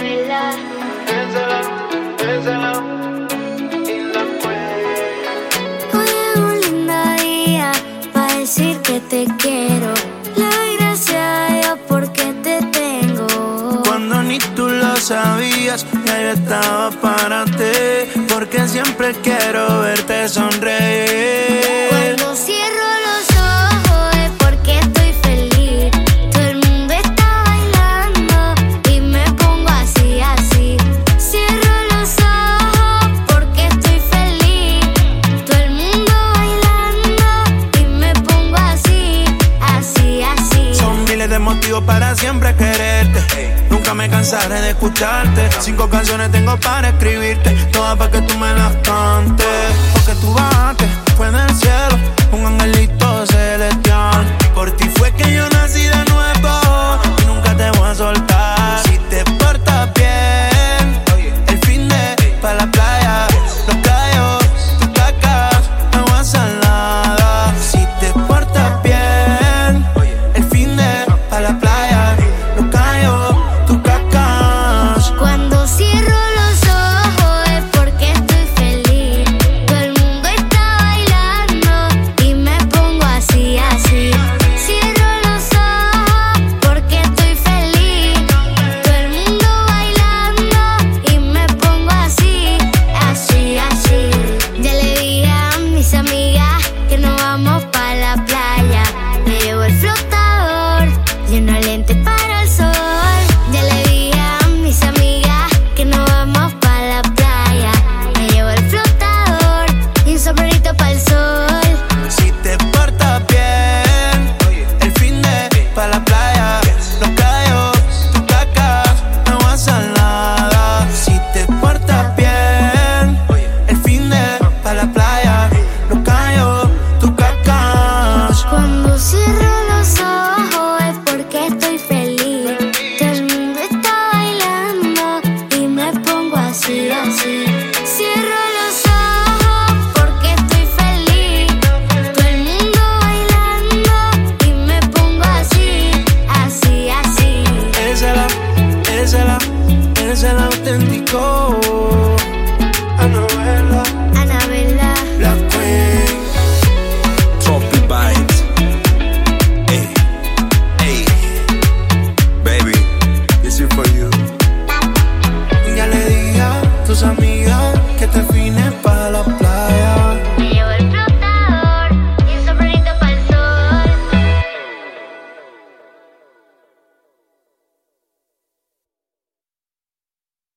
Piénsala, piénsala y la puedes. Hoy es un lindo día para decir que te quiero. Le doy gracias a Dios porque te tengo. Cuando ni tú lo sabías, ya yo estaba para ti, porque siempre quiero verte sonreír. Cuando cierro los ojos es porque estoy feliz. Todo el mundo está bailando y me pongo así, así. Cierro los ojos porque estoy feliz. Todo el mundo bailando y me pongo así, así, así. Son miles de motivos para siempre quererte. Nunca me cansaré de escucharte. 5 canciones tengo para escribirte, todas para que tú me las cantes. Porque tú bajaste, fue del cielo, un angelito celestial. Por ti fue que yo nací de nuevo y nunca te voy a soltar. Si te portas bien, el fin de pa' la playa, los callos, tus cacas, agua salada. Si te portas bien, el fin de pa' la playa, los callos, tus cacas. Cuando cierro los ojos es porque estoy feliz. Todo el mundo está bailando y me pongo así, así. Cierro los ojos porque estoy feliz. Todo el mundo bailando y me pongo así, así, así. Ya le dije a mis amigas que nos vamos pa' la playa. Me llevo el flotador, lleno de lentes para el sol.